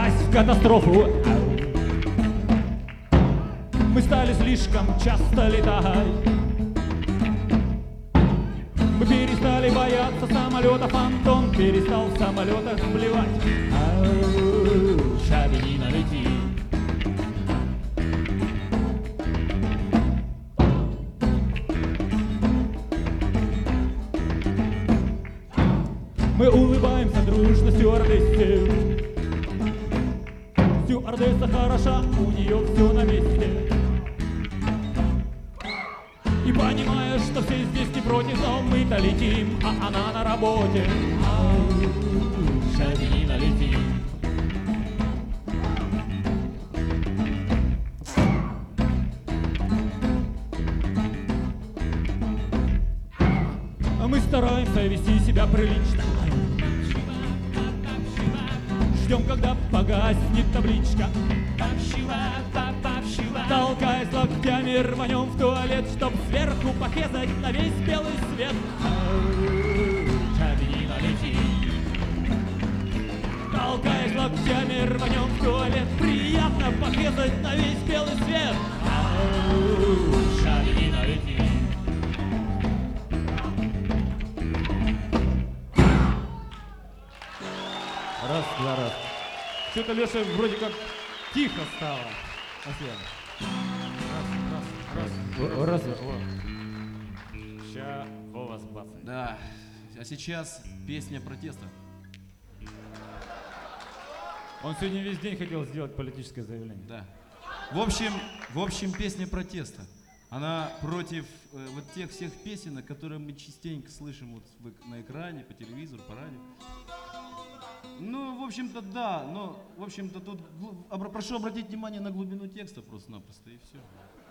попасть в катастрофу. Мы стали слишком часто летать. Мы перестали бояться самолетов, Антон перестал в самолетах блевать. Шабинина летит. Мы улыбаемся дружно стюардессе. Стюардесса хороша, у нее все на месте. И понимаешь, что все здесь не против, но мы-то летим, а она на работе. Шабинина летит. А мы стараемся вести себя прилично. Ждем, когда погаснет табличка. Толкаясь локтями, рванем в туалет, чтоб сверху похезать на весь белый свет. Шабинина летит. Толкаясь локтями, рванем в туалет, приятно похезать на весь белый свет. Шабинина летит. Раз, два, раз. Что-то Леша вроде как тихо стало. Спасибо. Раз. Ща Вова сбацает. Да. А сейчас песня протеста. Он сегодня весь день хотел сделать политическое заявление. Да. В общем, песня протеста. Она против вот тех всех песенок, которые мы частенько слышим вот на экране, по телевизору, по радио. Ну, в общем-то, да, но, в общем-то, тут прошу обратить внимание на глубину текста просто-напросто, и все.